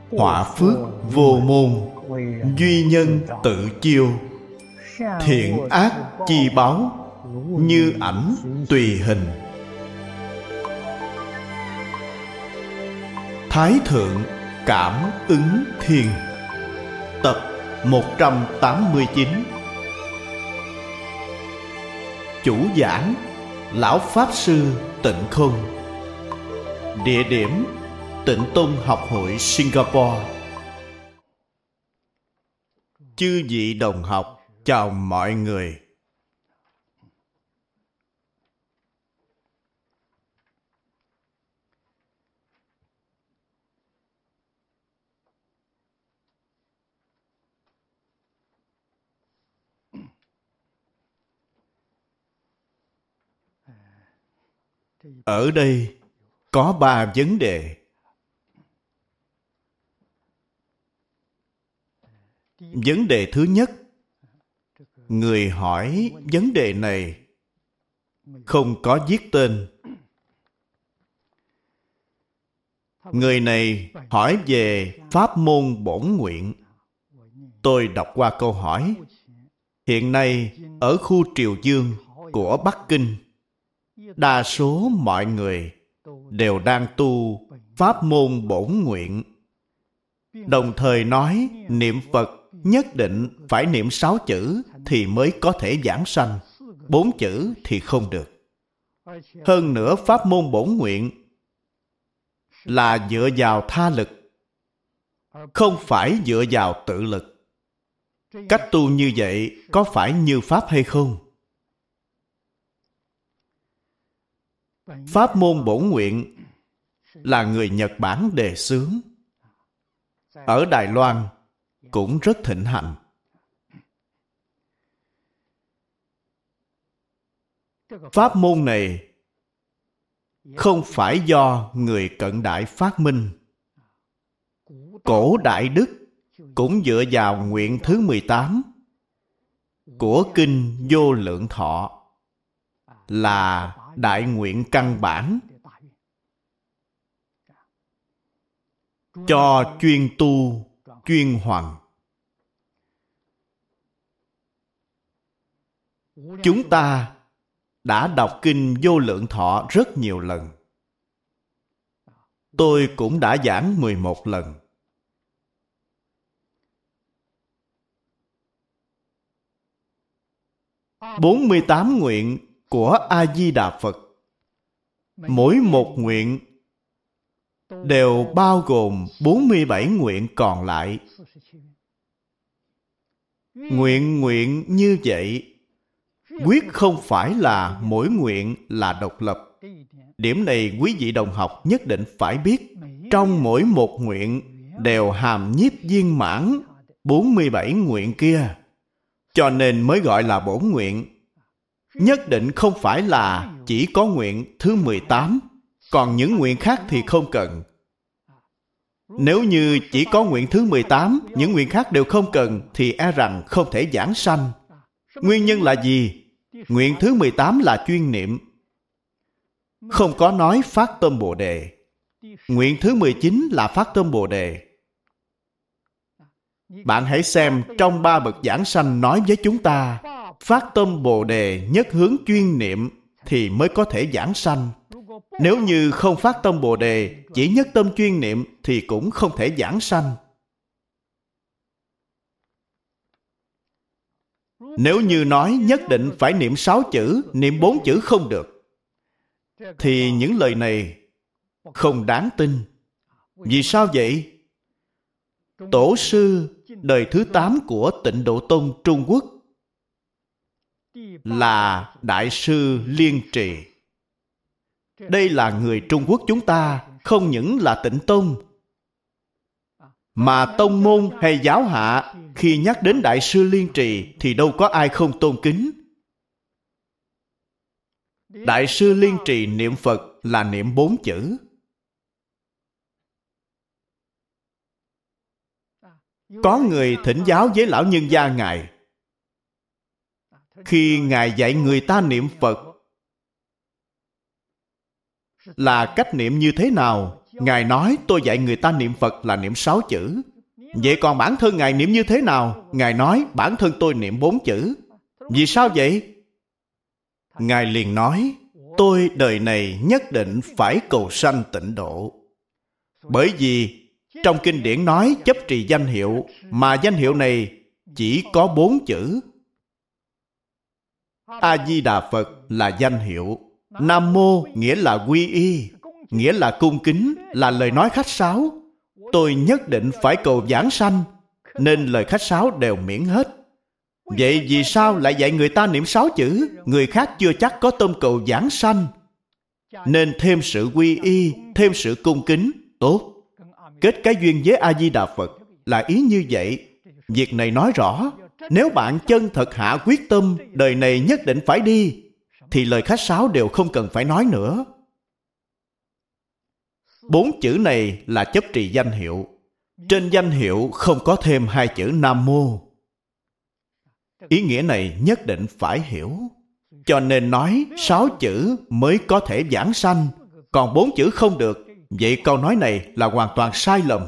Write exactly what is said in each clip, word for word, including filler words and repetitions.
họa phước vô môn, duy nhân tự chiêu, thiện ác chi báo, như ảnh tùy hình. Thái Thượng Cảm Ứng Thiền, tập một trăm tám mươi chín. Chủ giảng Lão Pháp Sư Tịnh Không. Địa điểm Tịnh Tông Học hội Singapore. Chư vị đồng học, chào mọi người. Ở đây có ba vấn đề. Vấn đề thứ nhất, người hỏi vấn đề này không có viết tên. Người này hỏi về pháp môn bổn nguyện. Tôi đọc qua câu hỏi. Hiện nay ở khu Triều Dương của Bắc Kinh, đa số mọi người đều đang tu pháp môn bổn nguyện. Đồng thời nói niệm Phật nhất định phải niệm sáu chữ thì mới có thể giảng sanh, bốn chữ thì không được. Hơn nữa pháp môn bổn nguyện là dựa vào tha lực, không phải dựa vào tự lực. Cách tu như vậy có phải như pháp hay không? Pháp môn bổn nguyện là người Nhật Bản đề xướng. Ở Đài Loan cũng rất thịnh hành. Pháp môn này không phải do người cận đại phát minh. Cổ Đại Đức cũng dựa vào nguyện thứ mười tám của Kinh Vô Lượng Thọ, là đại nguyện căn bản cho chuyên tu, chuyên hoằng. Chúng ta đã đọc Kinh Vô Lượng Thọ rất nhiều lần. Tôi cũng đã giảng mười một lần. bốn mươi tám nguyện của A-di-đà Phật, mỗi một nguyện đều bao gồm bốn mươi bảy nguyện còn lại. Nguyện nguyện như vậy, quyết không phải là mỗi nguyện là độc lập. Điểm này quý vị đồng học nhất định phải biết. Trong mỗi một nguyện đều hàm nhiếp viên mãn bốn mươi bảy nguyện kia, cho nên mới gọi là bổn nguyện. Nhất định không phải là chỉ có nguyện thứ mười tám, còn những nguyện khác thì không cần. Nếu như chỉ có nguyện thứ mười tám, những nguyện khác đều không cần, thì e rằng không thể giảng sanh. Nguyên nhân là gì? Nguyện thứ mười tám là chuyên niệm, không có nói phát tâm Bồ Đề. Nguyện thứ mười chín là phát tâm Bồ Đề. Bạn hãy xem trong ba bậc giảng sanh nói với chúng ta, phát tâm Bồ Đề nhất hướng chuyên niệm thì mới có thể giảng sanh. Nếu như không phát tâm Bồ Đề, chỉ nhất tâm chuyên niệm thì cũng không thể giảng sanh. Nếu như nói nhất định phải niệm sáu chữ, niệm bốn chữ không được, thì những lời này không đáng tin. Vì sao vậy? Tổ sư đời thứ tám của Tịnh Độ Tông Trung Quốc là Đại sư Liên Trì. Đây là người Trung Quốc chúng ta, không những là Tịnh Tông, mà tông môn hay giáo hạ khi nhắc đến Đại sư Liên Trì thì đâu có ai không tôn kính. Đại sư Liên Trì niệm Phật là niệm bốn chữ. Có người thỉnh giáo với lão nhân gia Ngài. Khi Ngài dạy người ta niệm Phật là cách niệm như thế nào, Ngài nói tôi dạy người ta niệm Phật là niệm sáu chữ. Vậy còn bản thân Ngài niệm như thế nào? Ngài nói bản thân tôi niệm bốn chữ. Vì sao vậy? Ngài liền nói, tôi đời này nhất định phải cầu sanh tịnh độ. Bởi vì trong kinh điển nói chấp trì danh hiệu, mà danh hiệu này chỉ có bốn chữ. A-di-đà Phật là danh hiệu. Nam Mô nghĩa là quy y, nghĩa là cung kính, là lời nói khách sáo. Tôi nhất định phải cầu giảng sanh, nên lời khách sáo đều miễn hết. Vậy vì sao lại dạy người ta niệm sáu chữ? Người khác chưa chắc có tâm cầu giảng sanh, nên thêm sự quy y, thêm sự cung kính, tốt. Kết cái duyên với A-di-đà Phật là ý như vậy. Việc này nói rõ, nếu bạn chân thật hạ quyết tâm đời này nhất định phải đi, thì lời khách sáo đều không cần phải nói nữa. Bốn chữ này là chấp trì danh hiệu. Trên danh hiệu không có thêm hai chữ Nam Mô. Ý nghĩa này nhất định phải hiểu. Cho nên nói sáu chữ mới có thể giảng sanh, còn bốn chữ không được. Vậy câu nói này là hoàn toàn sai lầm.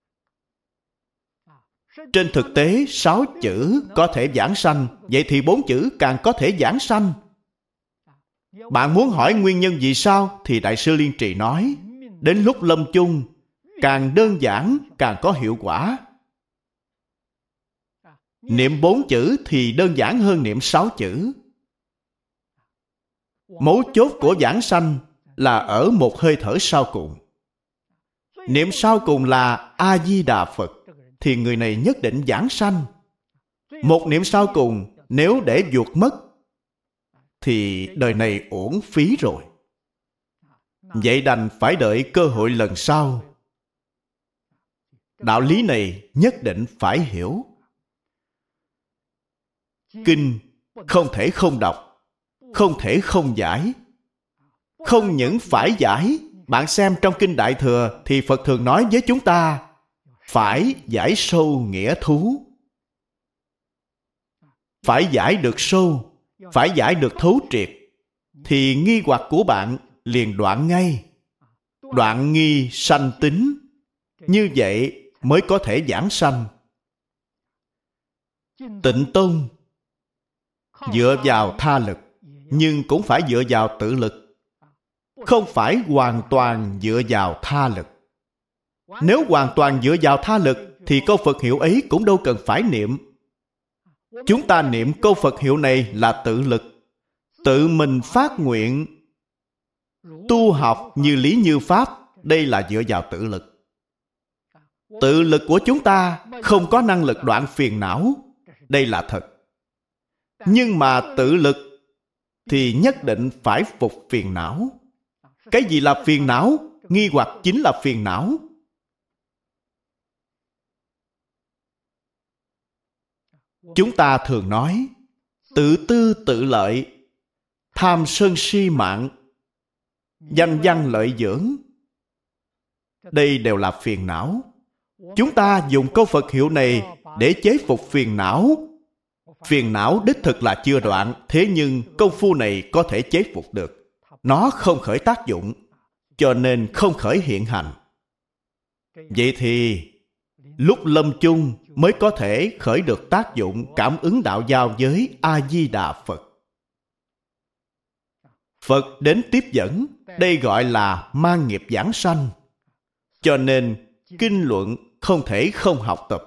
Trên thực tế, sáu chữ có thể giảng sanh, vậy thì bốn chữ càng có thể giảng sanh. Bạn muốn hỏi nguyên nhân vì sao, thì Đại sư Liên Trì nói, đến lúc lâm chung, càng đơn giản càng có hiệu quả. Niệm bốn chữ thì đơn giản hơn niệm sáu chữ. Mấu chốt của giảng sanh là ở một hơi thở sau cùng. Niệm sau cùng là A-di-đà Phật, thì người này nhất định giảng sanh. Một niệm sau cùng, nếu để vụt mất, thì đời này uổng phí rồi. Vậy đành phải đợi cơ hội lần sau. Đạo lý này nhất định phải hiểu. Kinh không thể không đọc, không thể không giải. Không những phải giải, bạn xem trong Kinh Đại Thừa thì Phật thường nói với chúng ta phải giải sâu nghĩa thú. Phải giải được sâu, phải giải được thấu triệt, thì nghi hoặc của bạn liền đoạn ngay. Đoạn nghi sanh tính. Như vậy mới có thể giảng sanh. Tịnh Tông dựa vào tha lực, nhưng cũng phải dựa vào tự lực. Không phải hoàn toàn dựa vào tha lực. Nếu hoàn toàn dựa vào tha lực, thì câu Phật hiệu ấy cũng đâu cần phải niệm. Chúng ta niệm câu Phật hiệu này là tự lực. Tự mình phát nguyện, tu học như lý như pháp, đây là dựa vào tự lực. Tự lực của chúng ta không có năng lực đoạn phiền não, đây là thật. Nhưng mà tự lực thì nhất định phải phục phiền não. Cái gì là phiền não? Nghi hoặc chính là phiền não. Chúng ta thường nói tự tư tự lợi, tham sân si mạng, danh văn lợi dưỡng. Đây đều là phiền não. Chúng ta dùng câu Phật hiệu này để chế phục phiền não. Phiền não đích thực là chưa đoạn, thế nhưng công phu này có thể chế phục được. Nó không khởi tác dụng, cho nên không khởi hiện hành. Vậy thì lúc lâm chung mới có thể khởi được tác dụng cảm ứng đạo giao với A-di-đà Phật. Phật đến tiếp dẫn, đây gọi là mang nghiệp giảng sanh. Cho nên kinh luận không thể không học tập.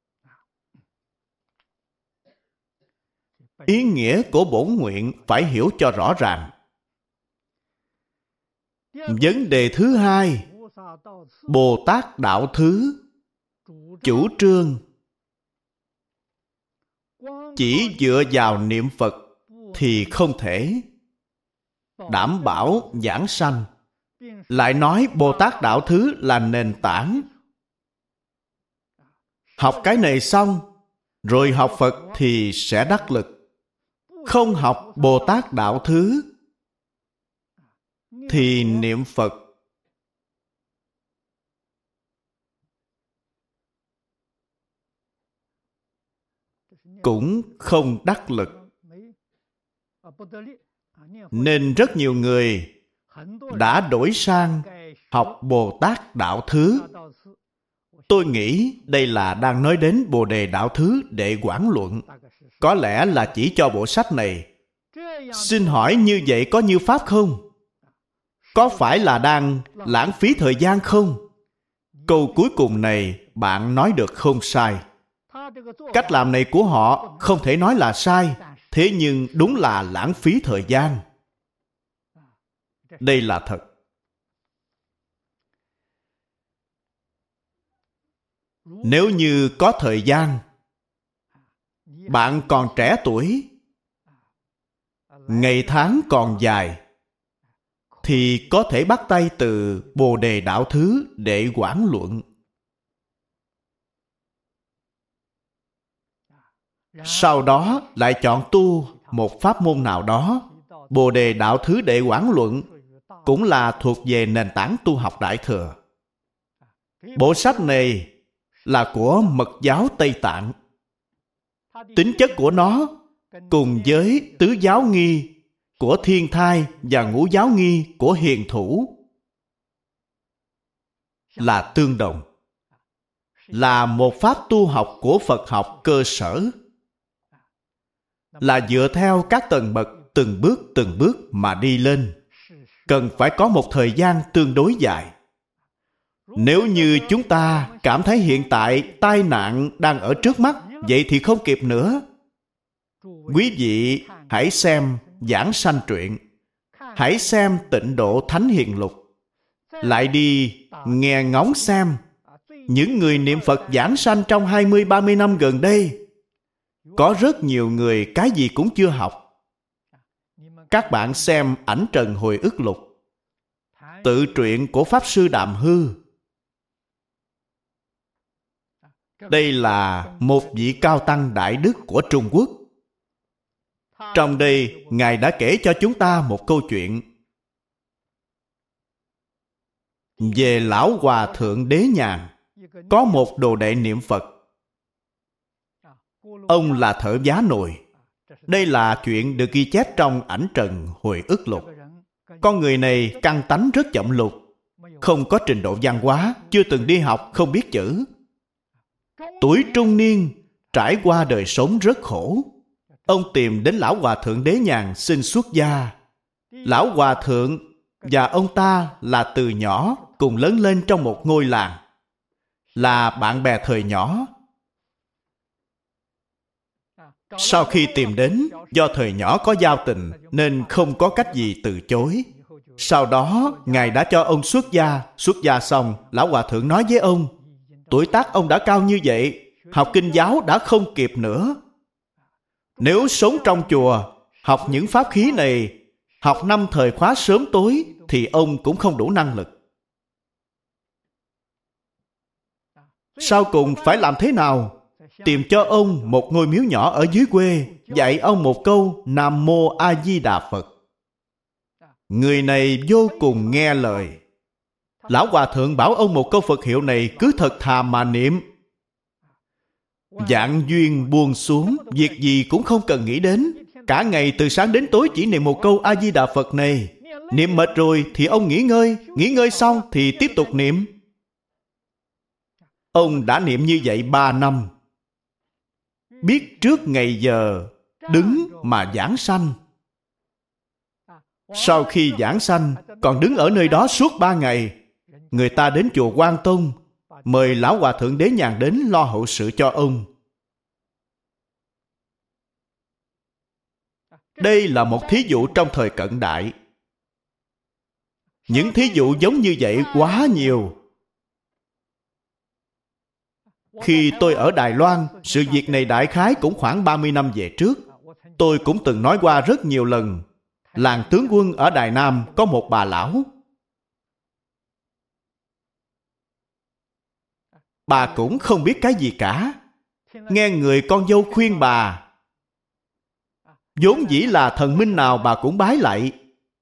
Ý nghĩa của bổn nguyện phải hiểu cho rõ ràng. Vấn đề thứ hai, Bồ Tát Đạo Thứ chủ trương chỉ dựa vào niệm Phật thì không thể đảm bảo giảng sanh. Lại nói Bồ Tát Đạo Thứ là nền tảng. Học cái này xong, rồi học Phật thì sẽ đắc lực. Không học Bồ Tát Đạo Thứ thì niệm Phật cũng không đắc lực. Nên rất nhiều người đã đổi sang học Bồ Tát Đạo Thứ. Tôi nghĩ đây là đang nói đến Bồ Đề Đạo Thứ Đệ Quảng Luận. Có lẽ là chỉ cho bộ sách này. Xin hỏi như vậy có như pháp không? Có phải là đang lãng phí thời gian không? Câu cuối cùng này bạn nói được không sai. Cách làm này của họ không thể nói là sai, thế nhưng đúng là lãng phí thời gian. Đây là thật. Nếu như có thời gian, bạn còn trẻ tuổi, ngày tháng còn dài, thì có thể bắt tay từ Bồ Đề Đạo Thứ Đệ Quảng Luận. Sau đó lại chọn tu một pháp môn nào đó. Bồ Đề Đạo Thứ Đệ Quảng Luận cũng là thuộc về nền tảng tu học Đại Thừa. Bộ sách này là của Mật giáo Tây Tạng. Tính chất của nó cùng với Tứ Giáo Nghi của Thiên Thai và Ngũ Giáo Nghi của Hiền Thủ là tương đồng, là một pháp tu học của Phật học cơ sở, là dựa theo các tầng bậc từng bước từng bước mà đi lên, cần phải có một thời gian tương đối dài. Nếu như chúng ta cảm thấy hiện tại tai nạn đang ở trước mắt, vậy thì không kịp nữa. Quý vị hãy xem Giảng Sanh Truyện, hãy xem Tịnh Độ Thánh Hiền Lục, lại đi nghe ngóng xem những người niệm Phật giảng sanh trong hai mươi ba mươi năm gần đây. Có rất nhiều người cái gì cũng chưa học. Các bạn xem Ảnh Trần Hồi Ức Lục, tự truyện của Pháp Sư Đàm Hư. Đây là một vị cao tăng đại đức của Trung Quốc. Trong đây, Ngài đã kể cho chúng ta một câu chuyện về Lão Hòa Thượng Đế Nhàn. Có một đồ đệ niệm Phật. Ông là thợ giá nồi. Đây là chuyện được ghi chép trong Ảnh Trần Hồi Ức Lục. Con người này căn tánh rất chậm lục, không có trình độ văn hóa, chưa từng đi học, không biết chữ. Tuổi trung niên, trải qua đời sống rất khổ. Ông tìm đến Lão Hòa Thượng Đế Nhàn xin xuất gia. Lão Hòa Thượng và ông ta là từ nhỏ cùng lớn lên trong một ngôi làng, là bạn bè thời nhỏ. Sau khi tìm đến, do thời nhỏ có giao tình nên không có cách gì từ chối. Sau đó, Ngài đã cho ông xuất gia. Xuất gia xong, Lão Hòa Thượng nói với ông, tuổi tác ông đã cao như vậy, học kinh giáo đã không kịp nữa. Nếu sống trong chùa, học những pháp khí này, học năm thời khóa sớm tối, thì ông cũng không đủ năng lực. Sau cùng phải làm thế nào? Tìm cho ông một ngôi miếu nhỏ ở dưới quê, dạy ông một câu Nam Mô A Di Đà Phật. Người này vô cùng nghe lời. Lão Hòa Thượng bảo ông một câu Phật hiệu này cứ thật thà mà niệm. Vạn duyên buông xuống, việc gì cũng không cần nghĩ đến. Cả ngày từ sáng đến tối chỉ niệm một câu A Di Đà Phật này. Niệm mệt rồi thì ông nghỉ ngơi, nghỉ ngơi xong thì tiếp tục niệm. Ông đã niệm như vậy ba năm. Biết trước ngày giờ đứng mà giảng sanh. Sau khi giảng sanh, còn đứng ở nơi đó suốt ba ngày. Người ta đến chùa Quan Tông, mời Lão Hòa Thượng Đế Nhàn đến lo hậu sự cho ông. Đây là một thí dụ trong thời cận đại. Những thí dụ giống như vậy quá nhiều. Khi tôi ở Đài Loan, sự việc này đại khái cũng khoảng ba mươi năm về trước. Tôi cũng từng nói qua rất nhiều lần. Làng tướng quân ở Đài Nam có một bà lão. Bà cũng không biết cái gì cả. Nghe người con dâu khuyên bà, vốn dĩ là thần minh nào bà cũng bái lạy.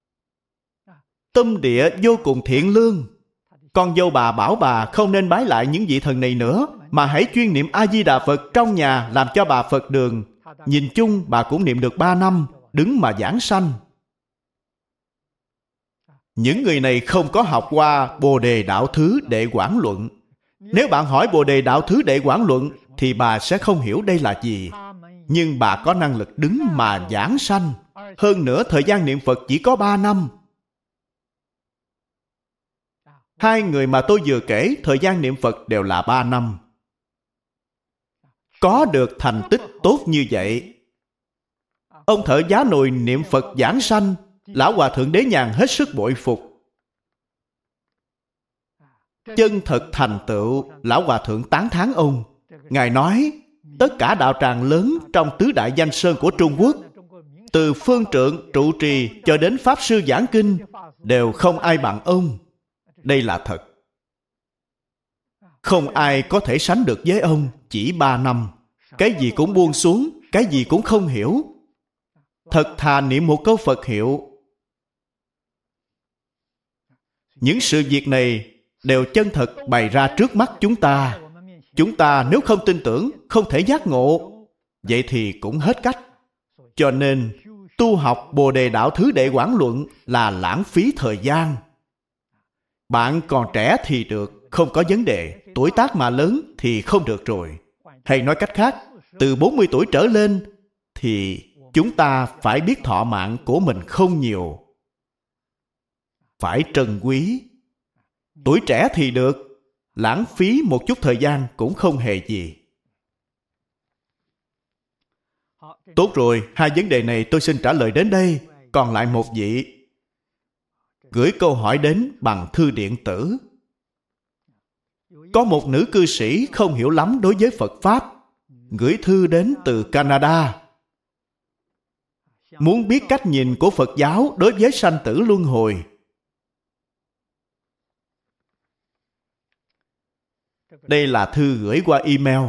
Tâm địa vô cùng thiện lương. Con dâu bà bảo bà không nên bái lại những vị thần này nữa, mà hãy chuyên niệm A-di-đà Phật trong nhà làm cho bà Phật đường. Nhìn chung bà cũng niệm được ba năm, đứng mà giảng sanh. Những người này không có học qua Bồ Đề Đạo Thứ Đệ Quảng Luận. Nếu bạn hỏi Bồ Đề Đạo Thứ Đệ Quảng Luận thì bà sẽ không hiểu đây là gì. Nhưng bà có năng lực đứng mà giảng sanh. Hơn nữa thời gian niệm Phật chỉ có ba năm. Hai người mà tôi vừa kể thời gian niệm Phật đều là ba năm. Có được thành tích tốt như vậy, ông thợ giá nồi niệm Phật giảng sanh, Lão Hòa Thượng Đế Nhàn hết sức bội phục. Chân thật thành tựu, Lão Hòa Thượng tán thán ông. Ngài nói, tất cả đạo tràng lớn trong tứ đại danh sơn của Trung Quốc, từ phương trượng trụ trì cho đến Pháp Sư giảng kinh, đều không ai bằng ông. Đây là thật. Không ai có thể sánh được với ông chỉ ba năm. Cái gì cũng buông xuống, cái gì cũng không hiểu. Thật thà niệm một câu Phật hiệu. Những sự việc này đều chân thật bày ra trước mắt chúng ta. Chúng ta nếu không tin tưởng, không thể giác ngộ, vậy thì cũng hết cách. Cho nên, tu học Bồ Đề Đạo Thứ Đệ Quảng Luận là lãng phí thời gian. Bạn còn trẻ thì được, không có vấn đề. Tuổi tác mà lớn thì không được rồi. Hay nói cách khác, từ bốn mươi tuổi trở lên thì chúng ta phải biết thọ mạng của mình không nhiều. Phải trân quý. Tuổi trẻ thì được, lãng phí một chút thời gian cũng không hề gì. Tốt rồi, hai vấn đề này tôi xin trả lời đến đây. Còn lại một vị gửi câu hỏi đến bằng thư điện tử. Có một nữ cư sĩ không hiểu lắm đối với Phật Pháp, gửi thư đến từ Canada. Muốn biết cách nhìn của Phật giáo đối với sanh tử luân hồi. Đây là thư gửi qua email.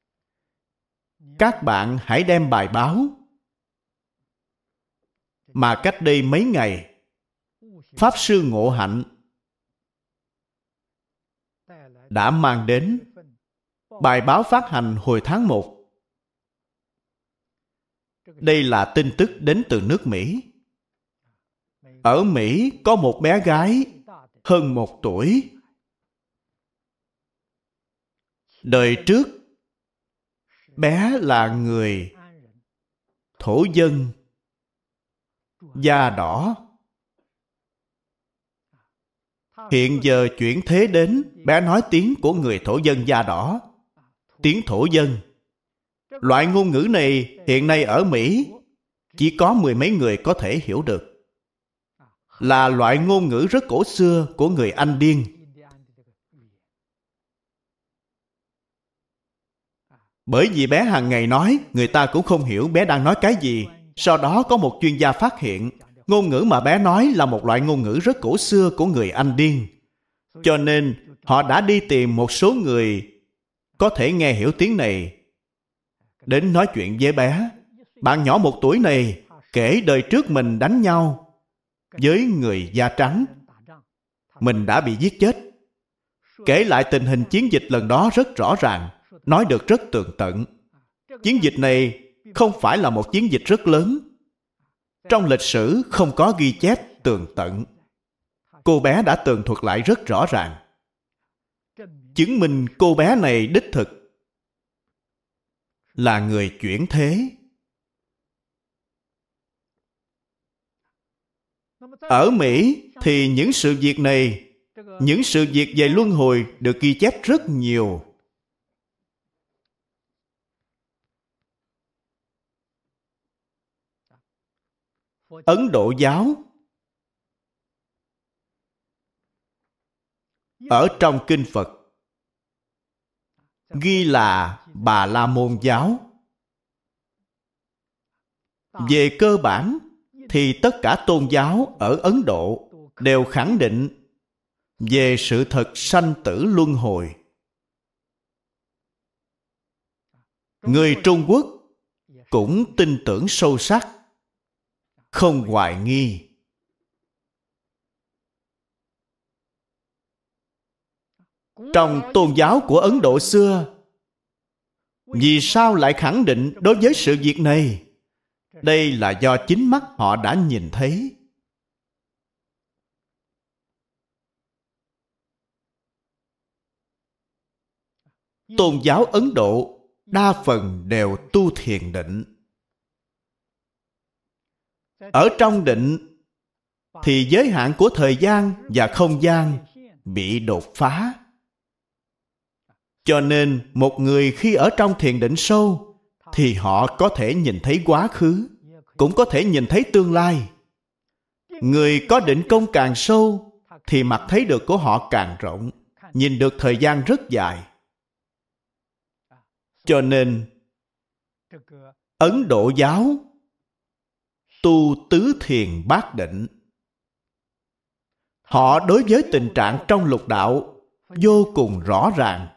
Các bạn hãy đem bài báo mà cách đây mấy ngày Pháp Sư Ngộ Hạnh đã mang đến. Bài báo phát hành hồi tháng một. Đây là tin tức đến từ nước Mỹ. Ở Mỹ có một bé gái hơn một tuổi. Đời trước, bé là người thổ dân da đỏ. Hiện giờ chuyển thế đến, bé nói tiếng của người thổ dân da đỏ, tiếng thổ dân. Loại ngôn ngữ này hiện nay ở Mỹ chỉ có mười mấy người có thể hiểu được. Là loại ngôn ngữ rất cổ xưa của người Anh Điên. Bởi vì bé hàng ngày nói, người ta cũng không hiểu bé đang nói cái gì. Sau đó có một chuyên gia phát hiện, ngôn ngữ mà bé nói là một loại ngôn ngữ rất cổ xưa của người Anh Điên. Cho nên, họ đã đi tìm một số người có thể nghe hiểu tiếng này, đến nói chuyện với bé. Bạn nhỏ một tuổi này kể đời trước mình đánh nhau với người da trắng. Mình đã bị giết chết. Kể lại tình hình chiến dịch lần đó rất rõ ràng, nói được rất tường tận. Chiến dịch này không phải là một chiến dịch rất lớn. Trong lịch sử không có ghi chép tường tận. Cô bé đã tường thuật lại rất rõ ràng. Chứng minh cô bé này đích thực là người chuyển thế. Ở Mỹ thì những sự việc này, những sự việc về luân hồi được ghi chép rất nhiều. Ấn Độ giáo, ở trong kinh Phật ghi là Bà La Môn giáo. Về cơ bản thì tất cả tôn giáo ở Ấn Độ đều khẳng định về sự thật sanh tử luân hồi. Người Trung Quốc cũng tin tưởng sâu sắc, không hoài nghi. Trong tôn giáo của Ấn Độ xưa, vì sao lại khẳng định đối với sự việc này? Đây là do chính mắt họ đã nhìn thấy. Tôn giáo Ấn Độ đa phần đều tu thiền định. Ở trong định thì giới hạn của thời gian và không gian bị đột phá. Cho nên một người khi ở trong thiền định sâu thì họ có thể nhìn thấy quá khứ, cũng có thể nhìn thấy tương lai. Người có định công càng sâu thì mặt thấy được của họ càng rộng, nhìn được thời gian rất dài. Cho nên Ấn Độ giáo tu tứ thiền bát định. Họ đối với tình trạng trong lục đạo vô cùng rõ ràng.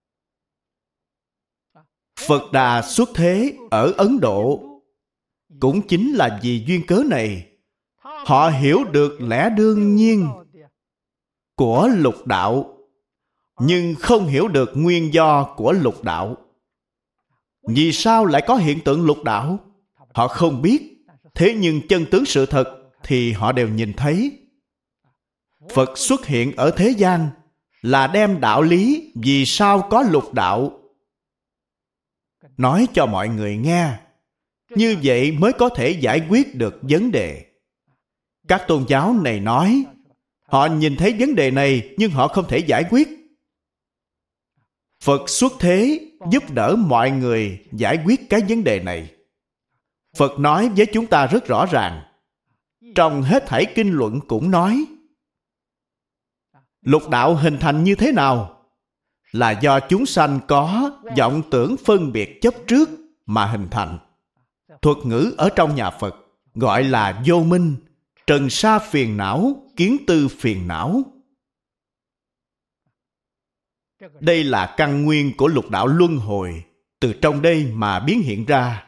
Phật Đà xuất thế ở Ấn Độ cũng chính là vì duyên cớ này. Họ hiểu được lẽ đương nhiên của lục đạo, nhưng không hiểu được nguyên do của lục đạo. Vì sao lại có hiện tượng lục đạo? Họ không biết. Thế nhưng chân tướng sự thật thì họ đều nhìn thấy. Phật xuất hiện ở thế gian là đem đạo lý vì sao có lục đạo nói cho mọi người nghe. Như vậy mới có thể giải quyết được vấn đề. Các tôn giáo này nói họ nhìn thấy vấn đề này nhưng họ không thể giải quyết. Phật xuất thế giúp đỡ mọi người giải quyết cái vấn đề này. Phật nói với chúng ta rất rõ ràng. Trong hết thảy kinh luận cũng nói lục đạo hình thành như thế nào? Là do chúng sanh có vọng tưởng phân biệt chấp trước mà hình thành. Thuật ngữ ở trong nhà Phật gọi là vô minh, trần sa phiền não, kiến tư phiền não. Đây là căn nguyên của lục đạo luân hồi, từ trong đây mà biến hiện ra.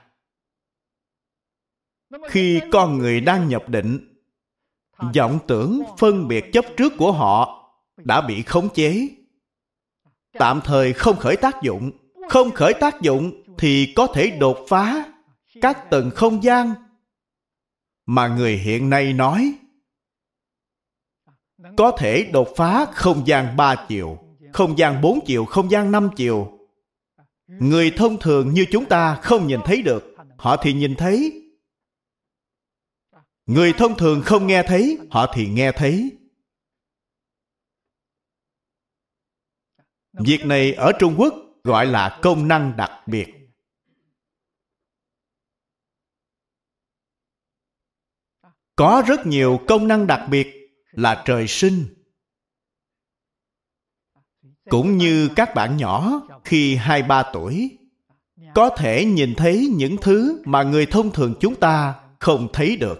Khi con người đang nhập định, vọng tưởng phân biệt chấp trước của họ đã bị khống chế, tạm thời không khởi tác dụng. Không khởi tác dụng thì có thể đột phá các tầng không gian mà người hiện nay nói. Có thể đột phá không gian ba chiều, không gian bốn chiều, không gian năm chiều. Người thông thường như chúng ta không nhìn thấy được, họ thì nhìn thấy. Người thông thường không nghe thấy, họ thì nghe thấy. Việc này ở Trung Quốc gọi là công năng đặc biệt. Có rất nhiều công năng đặc biệt là trời sinh. Cũng như các bạn nhỏ khi hai ba tuổi có thể nhìn thấy những thứ mà người thông thường chúng ta không thấy được.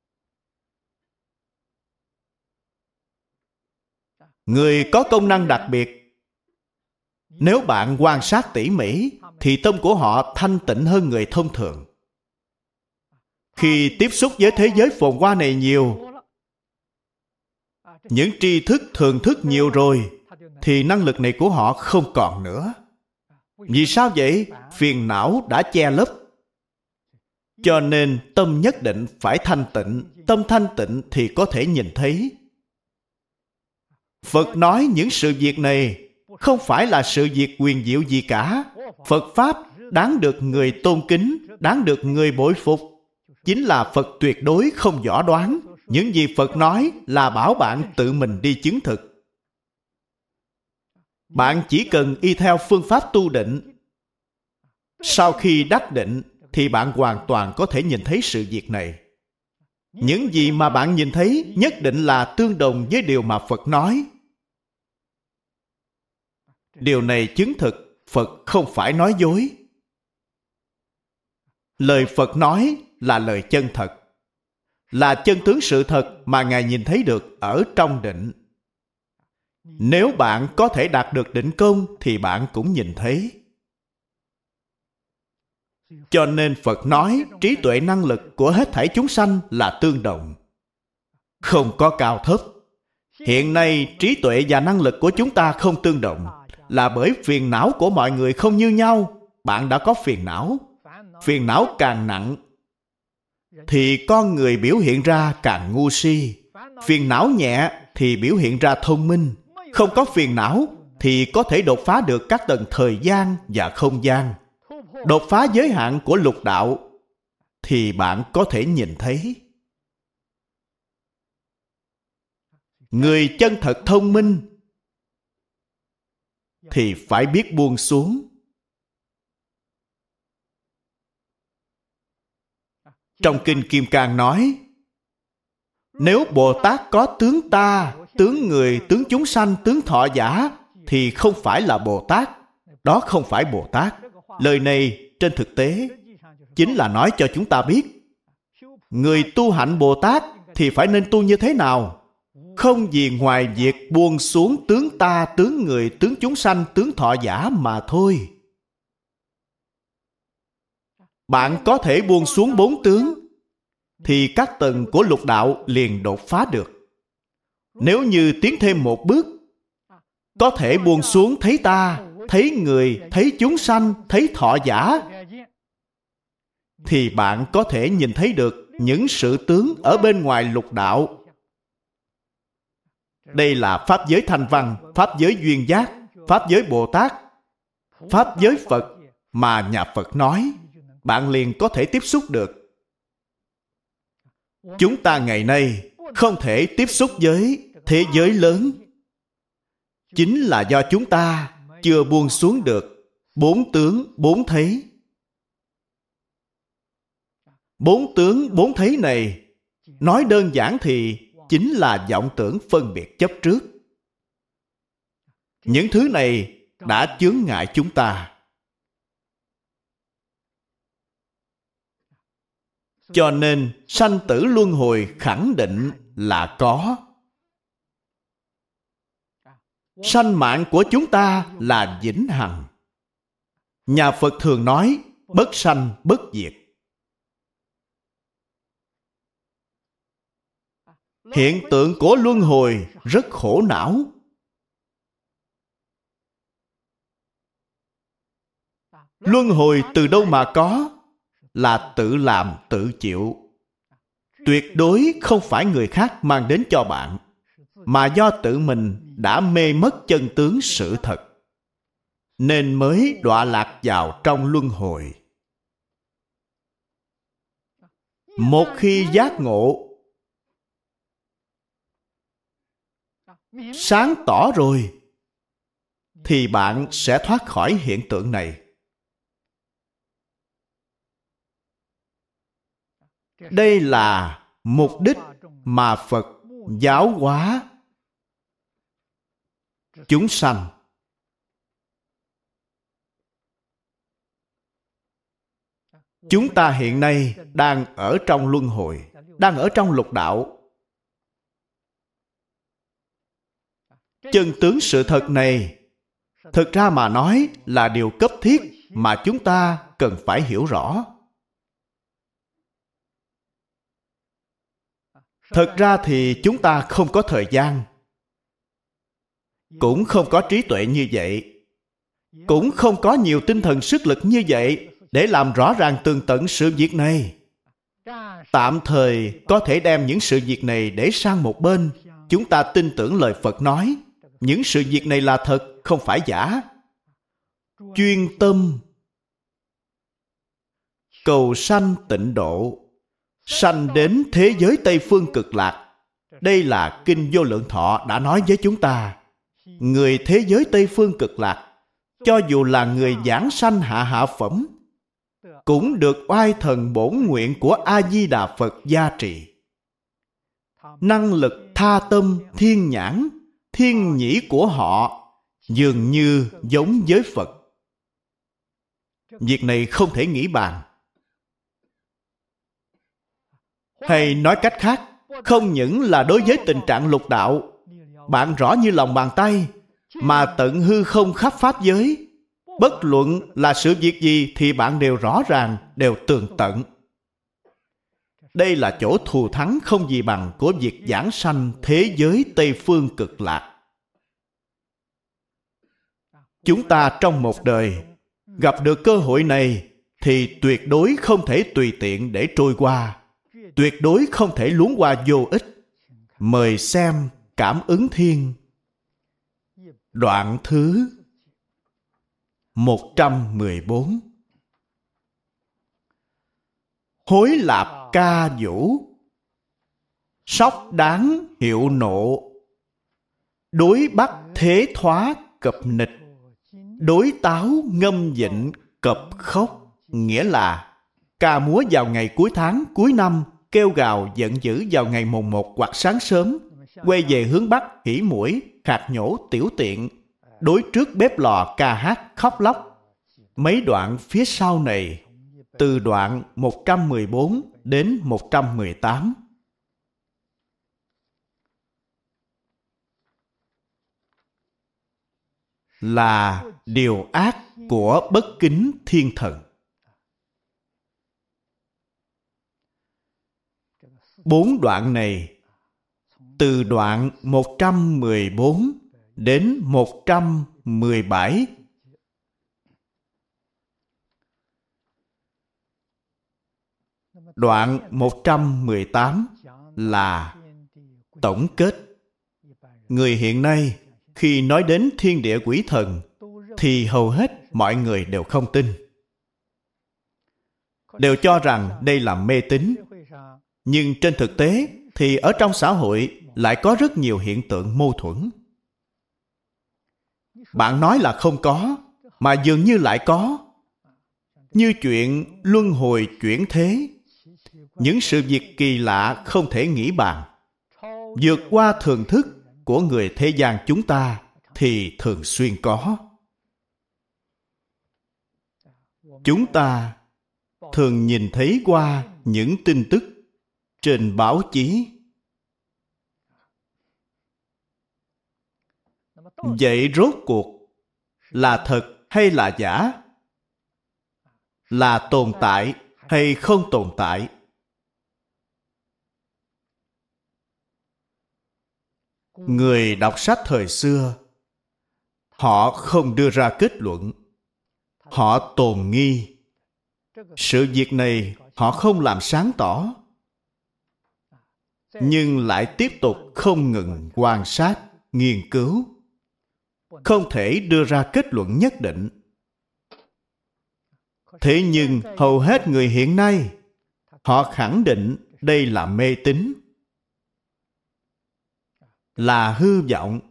Người có công năng đặc biệt, nếu bạn quan sát tỉ mỉ thì tâm của họ thanh tịnh hơn người thông thường. Khi tiếp xúc với thế giới phồn hoa này nhiều, những tri thức thường thức nhiều rồi, thì năng lực này của họ không còn nữa. Vì sao vậy? Phiền não đã che lấp. Cho nên tâm nhất định phải thanh tịnh. Tâm thanh tịnh thì có thể nhìn thấy. Phật nói những sự việc này không phải là sự việc quyền diệu gì cả. Phật Pháp đáng được người tôn kính, đáng được người bội phục. Chính là Phật tuyệt đối không võ đoán. Những gì Phật nói là bảo bạn tự mình đi chứng thực. Bạn chỉ cần y theo phương pháp tu định. Sau khi đắc định thì bạn hoàn toàn có thể nhìn thấy sự việc này. Những gì mà bạn nhìn thấy nhất định là tương đồng với điều mà Phật nói. Điều này chứng thực Phật không phải nói dối. Lời Phật nói là lời chân thật, là chân tướng sự thật mà Ngài nhìn thấy được ở trong định. Nếu bạn có thể đạt được định công thì bạn cũng nhìn thấy. Cho nên Phật nói trí tuệ năng lực của hết thảy chúng sanh là tương đồng, không có cao thấp. Hiện nay trí tuệ và năng lực của chúng ta không tương đồng là bởi phiền não của mọi người không như nhau. Bạn đã có phiền não. Phiền não càng nặng thì con người biểu hiện ra càng ngu si. Phiền não nhẹ thì biểu hiện ra thông minh. Không có phiền não thì có thể đột phá được các tầng thời gian và không gian. Đột phá giới hạn của lục đạo thì bạn có thể nhìn thấy. Người chân thật thông minh thì phải biết buông xuống. Trong Kinh Kim Cang nói, nếu Bồ Tát có tướng ta, tướng người, tướng chúng sanh, tướng thọ giả, thì không phải là Bồ Tát. Đó không phải Bồ Tát. Lời này trên thực tế chính là nói cho chúng ta biết, người tu hạnh Bồ Tát thì phải nên tu như thế nào? Không gì ngoài việc buông xuống tướng ta, tướng người, tướng chúng sanh, tướng thọ giả mà thôi. Bạn có thể buông xuống bốn tướng, thì các tầng của lục đạo liền đột phá được. Nếu như tiến thêm một bước, có thể buông xuống thấy ta, thấy người, thấy chúng sanh, thấy thọ giả, thì bạn có thể nhìn thấy được những sự tướng ở bên ngoài lục đạo. Đây là Pháp giới Thanh Văn, Pháp giới Duyên Giác, Pháp giới Bồ Tát, Pháp giới Phật mà nhà Phật nói, bạn liền có thể tiếp xúc được. Chúng ta ngày nay không thể tiếp xúc với thế giới lớn, chính là do chúng ta chưa buông xuống được bốn tướng, bốn thấy. Bốn tướng, bốn thấy này, nói đơn giản thì chính là vọng tưởng phân biệt chấp trước. Những thứ này đã chướng ngại chúng ta. Cho nên sanh tử luân hồi khẳng định là có. Sanh mạng của chúng ta là vĩnh hằng. Nhà Phật thường nói bất sanh bất diệt. Hiện tượng của luân hồi rất khổ não. Luân hồi từ đâu mà có? Là tự làm tự chịu. Tuyệt đối không phải người khác mang đến cho bạn, mà do tự mình đã mê mất chân tướng sự thật, nên mới đọa lạc vào trong luân hồi. Một khi giác ngộ, sáng tỏ rồi, thì bạn sẽ thoát khỏi hiện tượng này. Đây là mục đích mà Phật giáo hóa chúng sanh. Chúng ta hiện nay đang ở trong luân hồi, đang ở trong lục đạo. Chân tướng sự thật này, thực ra mà nói là điều cấp thiết mà chúng ta cần phải hiểu rõ. Thật ra thì chúng ta không có thời gian, cũng không có trí tuệ như vậy, cũng không có nhiều tinh thần sức lực như vậy để làm rõ ràng tường tận sự việc này. Tạm thời có thể đem những sự việc này để sang một bên. Chúng ta tin tưởng lời Phật nói, những sự việc này là thật, không phải giả. Chuyên tâm cầu sanh tịnh độ, sanh đến thế giới Tây Phương Cực Lạc. Đây là Kinh Vô Lượng Thọ đã nói với chúng ta. Người thế giới Tây Phương Cực Lạc, cho dù là người giảng sanh hạ hạ phẩm, cũng được oai thần bổn nguyện của A-di-đà Phật gia trì. Năng lực tha tâm, thiên nhãn, thiên nhĩ của họ dường như giống với Phật. Việc này không thể nghĩ bàn. Hay nói cách khác, không những là đối với tình trạng lục đạo, bạn rõ như lòng bàn tay, mà tận hư không khắp pháp giới, bất luận là sự việc gì thì bạn đều rõ ràng, đều tường tận. Đây là chỗ thù thắng không gì bằng của việc giảng sanh thế giới Tây Phương Cực Lạc. Chúng ta trong một đời gặp được cơ hội này thì tuyệt đối không thể tùy tiện để trôi qua, tuyệt đối không thể luống qua vô ích. Mời xem Cảm Ứng Thiên. Đoạn thứ một trăm mười bốn. Hối lạp ca vũ, sóc đáng hiệu nộ, đối bắt thế thoá cập nịch, đối táo ngâm dịnh cập khóc. Nghĩa là ca múa vào ngày cuối tháng, cuối năm, kêu gào giận dữ vào ngày mùng một hoặc sáng sớm, quay về hướng Bắc hỉ mũi, khạc nhổ tiểu tiện, đối trước bếp lò ca hát khóc lóc. Mấy đoạn phía sau này, từ đoạn một trăm mười bốn đến một trăm mười tám, là điều ác của bất kính thiên thần. Bốn đoạn này, từ đoạn một trăm mười bốn đến một trăm mười bảy, đoạn một trăm mười tám là tổng kết. Người hiện nay khi nói đến thiên địa quỷ thần thì hầu hết mọi người đều không tin, đều cho rằng đây là mê tín. Nhưng trên thực tế thì ở trong xã hội lại có rất nhiều hiện tượng mâu thuẫn. Bạn nói là không có, mà dường như lại có. Như chuyện luân hồi chuyển thế, những sự việc kỳ lạ không thể nghĩ bàn, vượt qua thường thức của người thế gian chúng ta thì thường xuyên có. Chúng ta thường nhìn thấy qua những tin tức trên báo chí. Vậy rốt cuộc là thật hay là giả? Là tồn tại hay không tồn tại? Người đọc sách thời xưa, họ không đưa ra kết luận, họ tồn nghi. Sự việc này họ không làm sáng tỏ, nhưng lại tiếp tục không ngừng quan sát, nghiên cứu, không thể đưa ra kết luận nhất định. Thế nhưng hầu hết người hiện nay, họ khẳng định đây là mê tín, là hư vọng.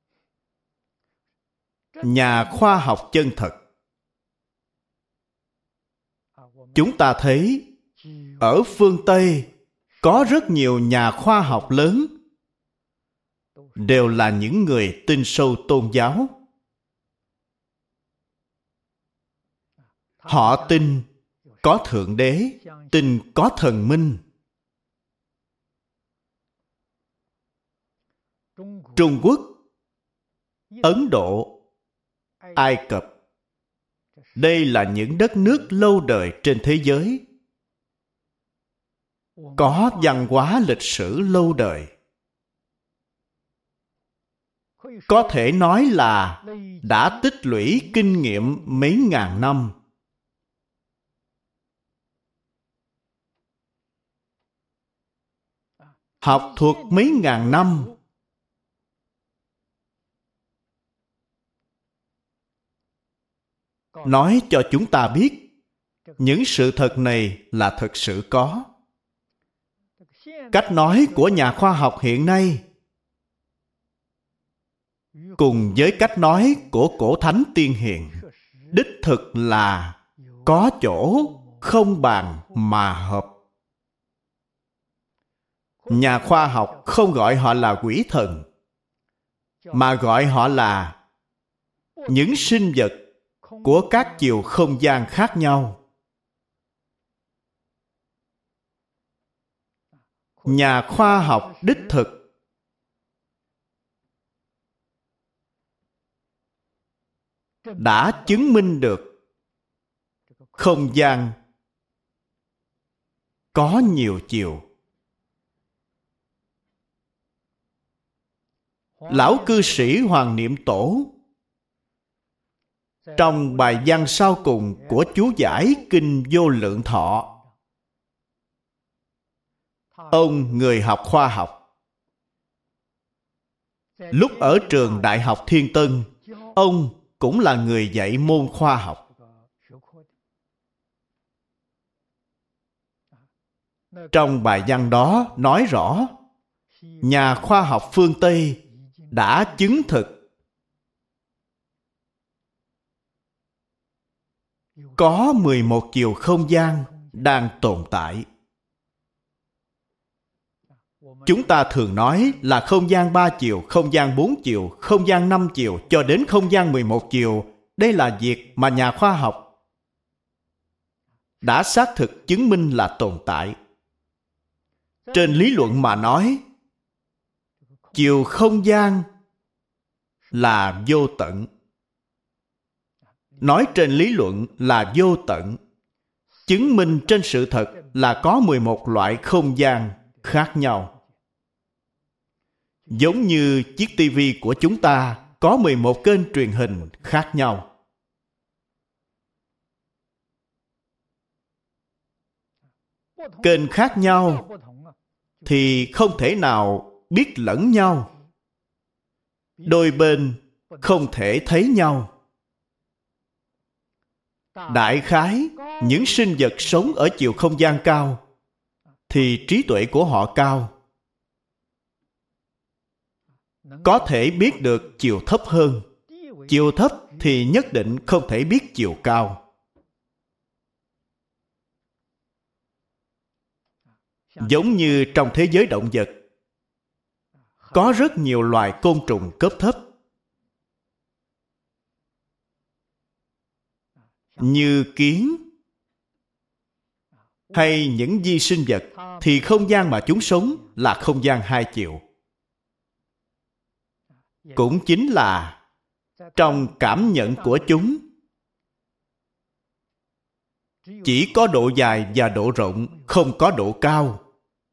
Nhà khoa học chân thật, chúng ta thấy ở phương Tây có rất nhiều nhà khoa học lớn, đều là những người tin sâu tôn giáo. Họ tin có Thượng Đế, tin có thần minh. Trung Quốc, Ấn Độ, Ai Cập, đây là những đất nước lâu đời trên thế giới, có văn hóa lịch sử lâu đời. Có thể nói là đã tích lũy kinh nghiệm mấy ngàn năm. Học thuộc mấy ngàn năm, nói cho chúng ta biết những sự thật này là thực sự có. Cách nói của nhà khoa học hiện nay cùng với cách nói của cổ thánh tiên hiền đích thực là có chỗ không bàn mà hợp. Nhà khoa học không gọi họ là quỷ thần, mà gọi họ là những sinh vật của các chiều không gian khác nhau. Nhà khoa học đích thực đã chứng minh được không gian có nhiều chiều. Lão cư sĩ Hoàng Niệm Tổ trong bài văn sau cùng của chú giải Kinh Vô Lượng Thọ, ông người học khoa học, lúc ở trường Đại học Thiên Tân ông cũng là người dạy môn khoa học. Trong bài văn đó nói rõ, nhà khoa học phương Tây đã chứng thực có mười một chiều không gian đang tồn tại. Chúng ta thường nói là không gian ba chiều, không gian bốn chiều, không gian năm chiều cho đến không gian mười một chiều. Đây là việc mà nhà khoa học đã xác thực chứng minh là tồn tại. Trên lý luận mà nói, chiều không gian là vô tận. Nói trên lý luận là vô tận, chứng minh trên sự thật là có mười một loại không gian khác nhau. Giống như chiếc tivi của chúng ta có mười một kênh truyền hình khác nhau. Kênh khác nhau thì không thể nào biết lẫn nhau. Đôi bên không thể thấy nhau. Đại khái, những sinh vật sống ở chiều không gian cao thì trí tuệ của họ cao, có thể biết được chiều thấp hơn. Chiều thấp thì nhất định không thể biết chiều cao. Giống như trong thế giới động vật, có rất nhiều loài côn trùng cấp thấp, như kiến hay những vi sinh vật, thì không gian mà chúng sống là không gian hai chiều. Cũng chính là trong cảm nhận của chúng chỉ có độ dài và độ rộng, không có độ cao.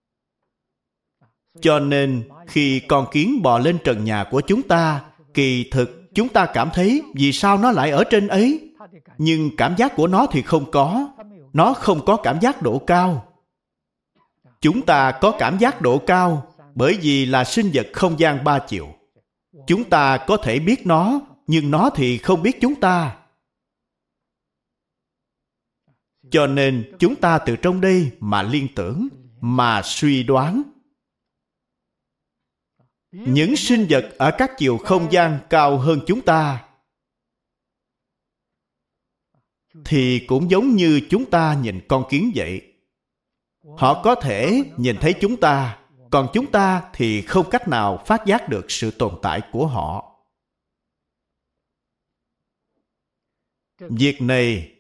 Cho nên khi con kiến bò lên trần nhà của chúng ta, kỳ thực chúng ta cảm thấy vì sao nó lại ở trên ấy, nhưng cảm giác của nó thì không có. Nó không có cảm giác độ cao. Chúng ta có cảm giác độ cao bởi vì là sinh vật không gian ba chiều. Chúng ta có thể biết nó, nhưng nó thì không biết chúng ta. Cho nên chúng ta từ trong đây mà liên tưởng, mà suy đoán. Những sinh vật ở các chiều không gian cao hơn chúng ta thì cũng giống như chúng ta nhìn con kiến vậy. Họ có thể nhìn thấy chúng ta, còn chúng ta thì không cách nào phát giác được sự tồn tại của họ. Việc này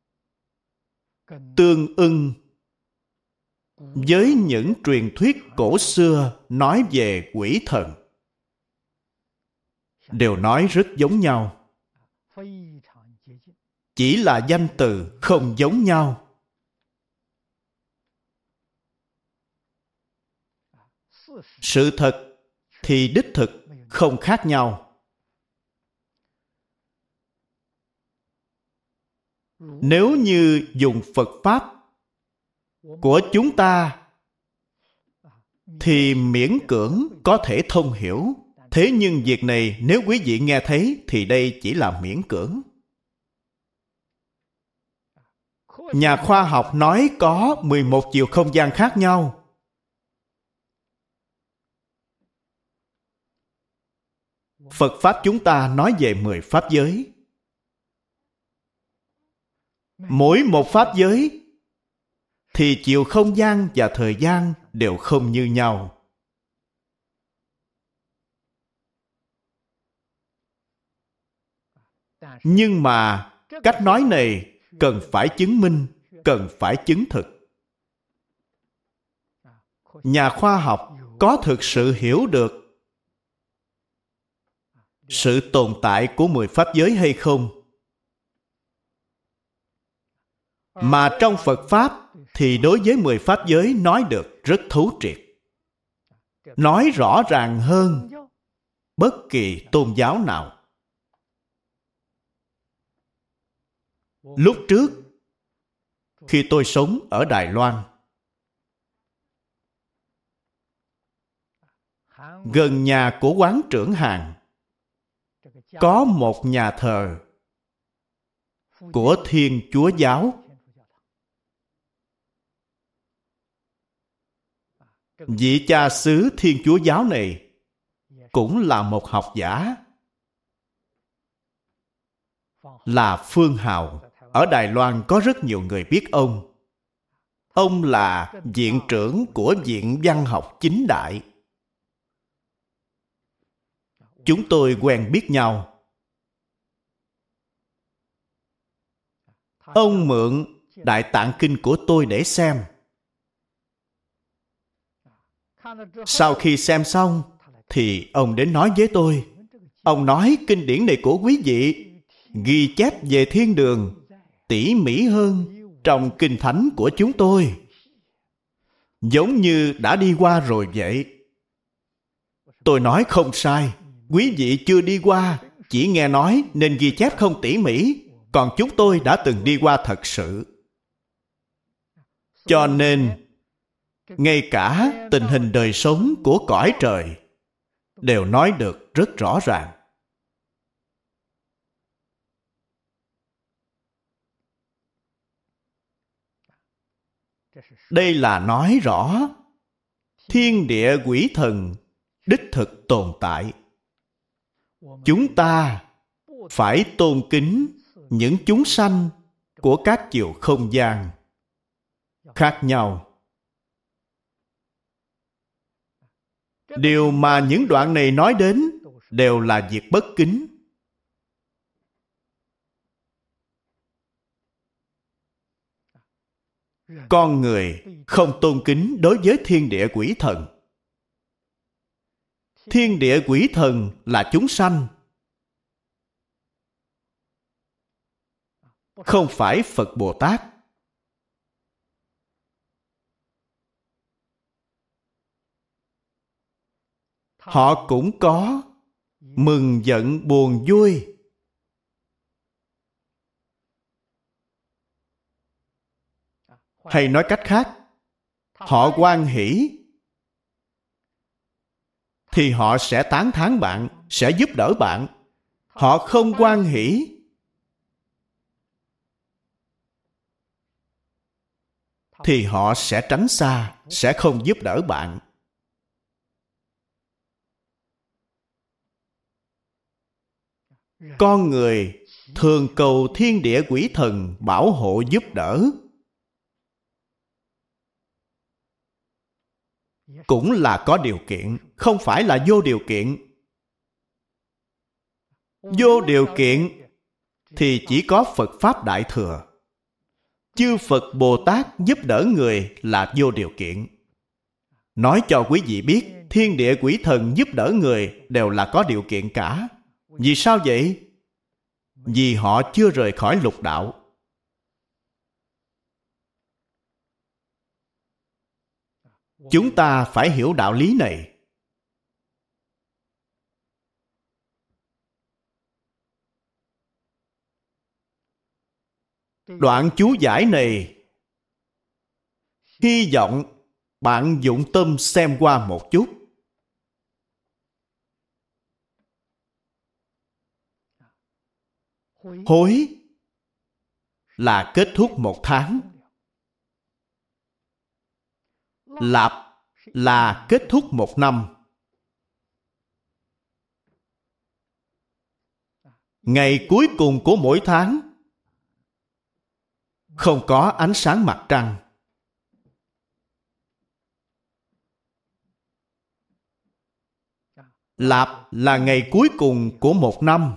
tương ưng với những truyền thuyết cổ xưa nói về quỷ thần. Đều nói rất giống nhau, chỉ là danh từ không giống nhau. Sự thật thì đích thực không khác nhau. Nếu như dùng Phật Pháp của chúng ta thì miễn cưỡng có thể thông hiểu. Thế nhưng việc này nếu quý vị nghe thấy thì đây chỉ là miễn cưỡng. Nhà khoa học nói có mười một chiều không gian khác nhau. Phật Pháp chúng ta nói về mười Pháp giới. Mỗi một Pháp giới thì chiều không gian và thời gian đều không như nhau. Nhưng mà cách nói này cần phải chứng minh, cần phải chứng thực. Nhà khoa học có thực sự hiểu được sự tồn tại của mười Pháp giới hay không? Mà trong Phật Pháp thì đối với mười Pháp giới nói được rất thấu triệt. Nói rõ ràng hơn bất kỳ tôn giáo nào. Lúc trước, khi tôi sống ở Đài Loan, gần nhà của quán trưởng Hàn, có một nhà thờ của Thiên Chúa giáo. Vị cha xứ Thiên Chúa giáo này cũng là một học giả, là Phương Hào. Ở Đài Loan có rất nhiều người biết ông. Ông là viện trưởng của Viện Văn học Chính Đại. Chúng tôi quen biết nhau. Ông mượn Đại Tạng Kinh của tôi để xem. Sau khi xem xong, thì ông đến nói với tôi. Ông nói kinh điển này của quý vị ghi chép về thiên đường tỉ mỉ hơn trong kinh thánh của chúng tôi, giống như đã đi qua rồi vậy. Tôi nói không sai, quý vị chưa đi qua, chỉ nghe nói nên ghi chép không tỉ mỉ, còn chúng tôi đã từng đi qua thật sự. Cho nên ngay cả tình hình đời sống của cõi trời đều nói được rất rõ ràng. Đây là nói rõ thiên địa quỷ thần đích thực tồn tại. Chúng ta phải tôn kính những chúng sanh của các chiều không gian khác nhau. Điều mà những đoạn này nói đến đều là việc bất kính. Con người không tôn kính đối với thiên địa quỷ thần. Thiên địa quỷ thần là chúng sanh, không phải Phật Bồ Tát. Họ cũng có mừng giận buồn vui. Hay nói cách khác, họ hoan hỷ thì họ sẽ tán thán bạn, sẽ giúp đỡ bạn. Họ không hoan hỷ thì họ sẽ tránh xa, sẽ không giúp đỡ bạn. Con người thường cầu thiên địa quỷ thần bảo hộ giúp đỡ, cũng là có điều kiện, không phải là vô điều kiện. Vô điều kiện thì chỉ có Phật Pháp Đại Thừa. Chư Phật Bồ Tát giúp đỡ người là vô điều kiện. Nói cho quý vị biết, thiên địa quỷ thần giúp đỡ người đều là có điều kiện cả. Vì sao vậy? Vì họ chưa rời khỏi lục đạo. Chúng ta phải hiểu đạo lý này. Đoạn chú giải này, hy vọng bạn dụng tâm xem qua một chút. Hối là kết thúc một tháng. Lạp là kết thúc một năm. Ngày cuối cùng của mỗi tháng không có ánh sáng mặt trăng. Lạp là ngày cuối cùng của một năm.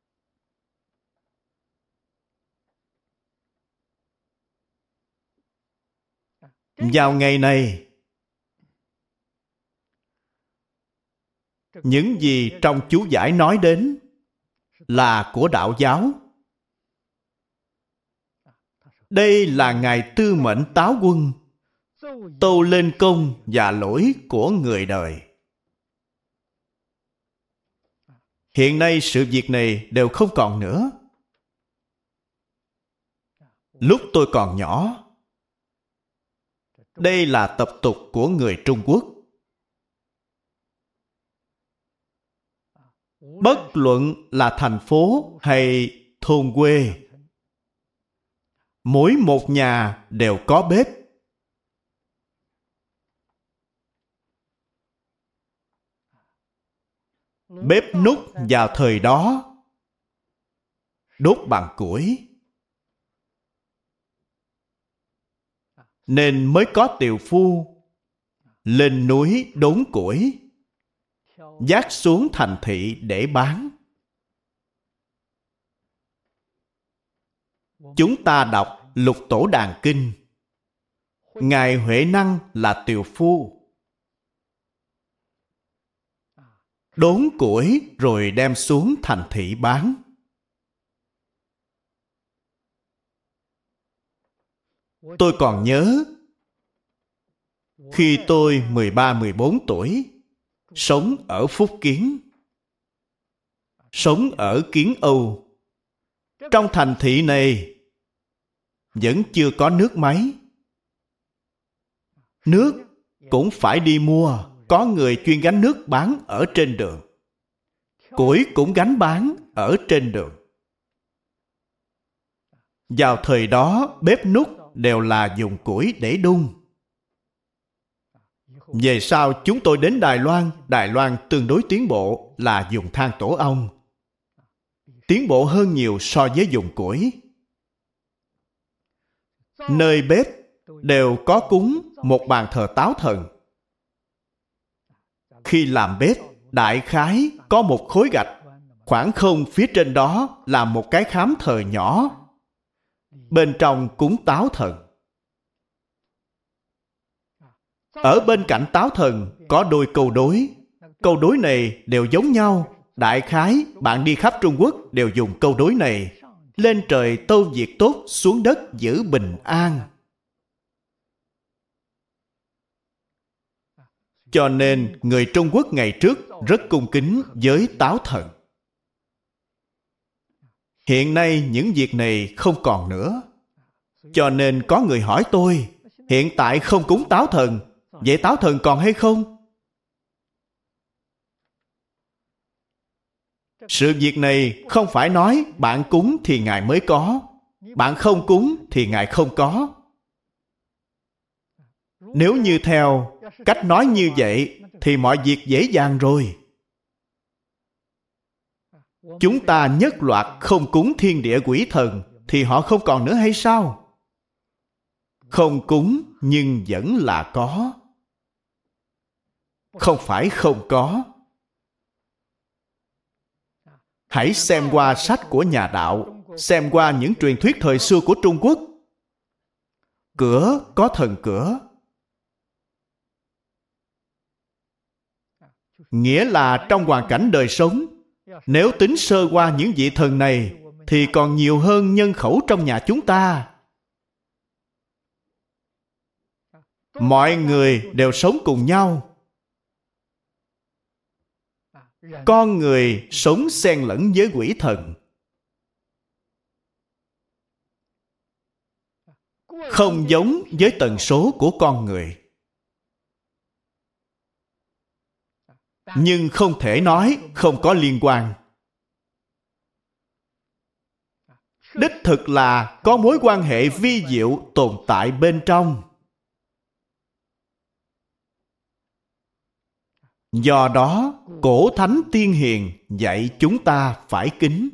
Vào ngày này, những gì trong chú giải nói đến là của đạo giáo. Đây là ngày tư mệnh táo quân, tâu lên công và lỗi của người đời. Hiện nay sự việc này đều không còn nữa. Lúc tôi còn nhỏ, đây là tập tục của người Trung Quốc. Bất luận là thành phố hay thôn quê, mỗi một nhà đều có bếp. Bếp núc vào thời đó đốt bằng củi, nên mới có tiều phu lên núi đốn củi, vác xuống thành thị để bán. Chúng ta đọc Lục Tổ Đàn Kinh, Ngài Huệ Năng là tiều phu, đốn củi rồi đem xuống thành thị bán. Tôi còn nhớ, khi tôi mười ba mười bốn tuổi, sống ở Phúc Kiến, sống ở Kiến Âu. Trong thành thị này vẫn chưa có nước máy. Nước cũng phải đi mua, có người chuyên gánh nước bán ở trên đường. Củi cũng gánh bán ở trên đường. Vào thời đó, bếp núc đều là dùng củi để đun. Về sau chúng tôi đến Đài Loan, Đài Loan tương đối tiến bộ là dùng than tổ ong. Tiến bộ hơn nhiều so với dùng củi. Nơi bếp đều có cúng một bàn thờ táo thần. Khi làm bếp, đại khái có một khối gạch, khoảng không phía trên đó là một cái khám thờ nhỏ. Bên trong cúng táo thần. Ở bên cạnh táo thần có đôi câu đối. Câu đối này đều giống nhau. Đại khái bạn đi khắp Trung Quốc đều dùng câu đối này. Lên trời tâu việc tốt, xuống đất giữ bình an. Cho nên người Trung Quốc ngày trước rất cung kính với táo thần. Hiện nay những việc này không còn nữa. Cho nên có người hỏi tôi, hiện tại không cúng táo thần, vậy táo thần còn hay không? Sự việc này không phải nói bạn cúng thì Ngài mới có, bạn không cúng thì Ngài không có. Nếu như theo cách nói như vậy thì mọi việc dễ dàng rồi. Chúng ta nhất loạt không cúng thiên địa quỷ thần thì họ không còn nữa hay sao? Không cúng nhưng vẫn là có. Không phải không có. Hãy xem qua sách của nhà đạo, xem qua những truyền thuyết thời xưa của Trung Quốc. Cửa có thần cửa. Nghĩa là trong hoàn cảnh đời sống, nếu tính sơ qua những vị thần này, thì còn nhiều hơn nhân khẩu trong nhà chúng ta. Mọi người đều sống cùng nhau. Con người sống xen lẫn với quỷ thần. Không giống với tần số của con người. Nhưng không thể nói không có liên quan. Đích thực là có mối quan hệ vi diệu tồn tại bên trong. Do đó, cổ thánh tiên hiền dạy chúng ta phải kính.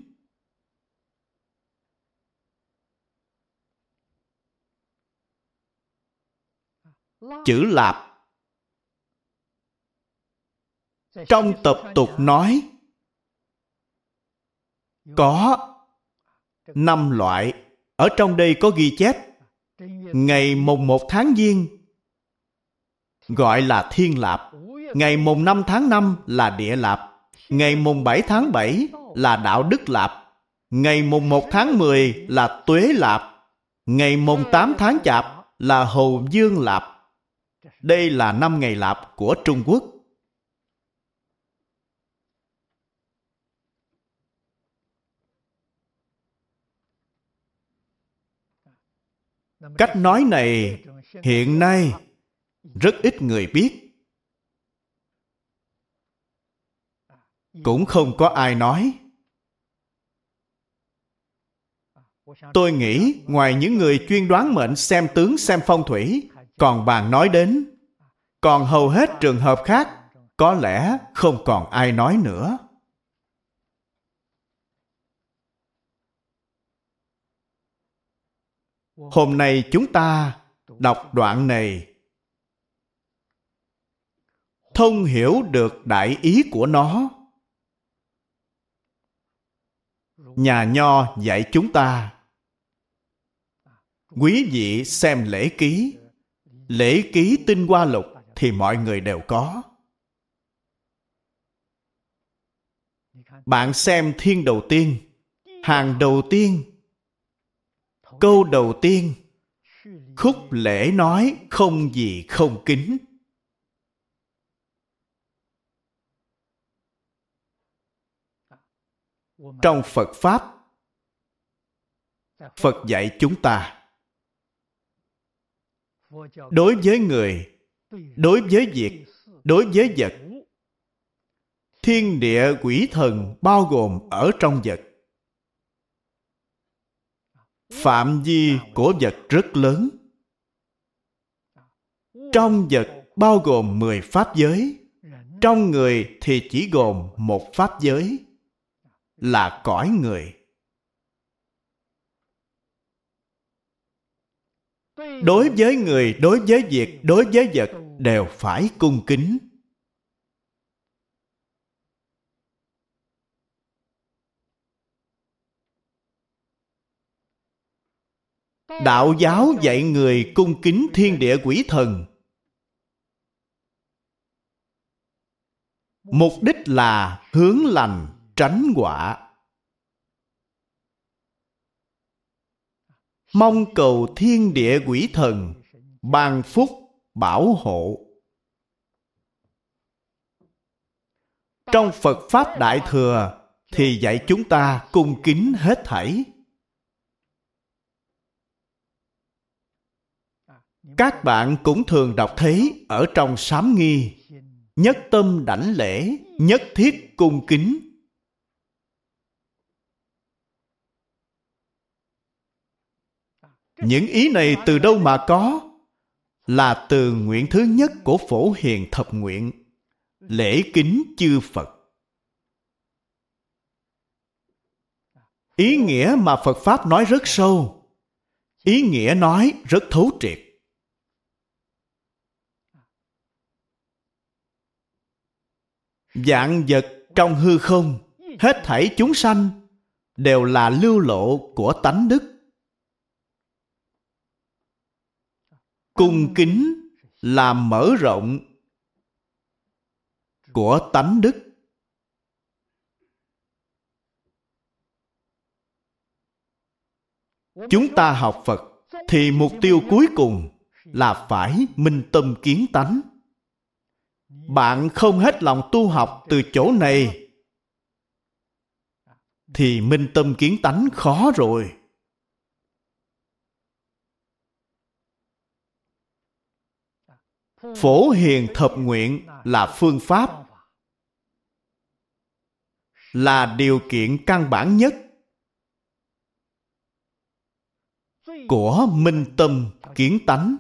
Chữ Lạp trong tập tục nói có năm loại. Ở trong đây có ghi chép ngày mùng một tháng Giêng gọi là Thiên Lạp, ngày mùng năm tháng năm là Địa Lạp, ngày mùng bảy tháng bảy là Đạo Đức Lạp, ngày mùng một tháng mười là Tuế Lạp, ngày mùng tám tháng Chạp là Hầu Dương Lạp. Đây là năm ngày Lạp của Trung Quốc. Cách nói này hiện nay rất ít người biết. cũng không có ai nói. Tôi nghĩ ngoài những người chuyên đoán mệnh, xem tướng, xem phong thủy, còn bạn nói đến. Còn hầu hết trường hợp khác, có lẽ không còn ai nói nữa. Hôm nay chúng ta đọc đoạn này, thông hiểu được đại ý của nó. Nhà Nho dạy chúng ta, quý vị xem lễ ký. Lễ ký tinh hoa lục thì mọi người đều có. Bạn xem thiên đầu tiên, hàng đầu tiên, câu đầu tiên, khúc lễ nói không gì không kính. Trong Phật Pháp, Phật dạy chúng ta, đối với người, đối với việc, đối với vật, thiên địa quỷ thần bao gồm ở trong vật. Phạm vi của vật rất lớn. Trong vật bao gồm mười pháp giới. Trong người thì chỉ gồm một pháp giới, là cõi người. Đối với người, đối với việc, đối với vật đều phải cung kính. Đạo giáo dạy người cung kính thiên địa quỷ thần. Mục đích là hướng lành, tránh họa. Mong cầu thiên địa quỷ thần ban phúc, bảo hộ. Trong Phật Pháp Đại Thừa thì dạy chúng ta cung kính hết thảy. Các bạn cũng thường đọc thấy ở trong Sám Nghi, nhất tâm đảnh lễ, nhất thiết cung kính. Những ý này từ đâu mà có? Là từ nguyện thứ nhất của Phổ Hiền Thập Nguyện, lễ kính chư Phật. Ý nghĩa mà Phật Pháp nói rất sâu. Ý nghĩa nói rất thấu triệt. Vạn vật trong hư không, hết thảy chúng sanh đều là lưu lộ của tánh đức. Cung kính là mở rộng của tánh đức. Chúng ta học Phật thì mục tiêu cuối cùng là phải minh tâm kiến tánh. Bạn không hết lòng tu học từ chỗ này thì minh tâm kiến tánh khó rồi. Phổ Hiền Thập Nguyện là phương pháp, là điều kiện căn bản nhất của minh tâm kiến tánh.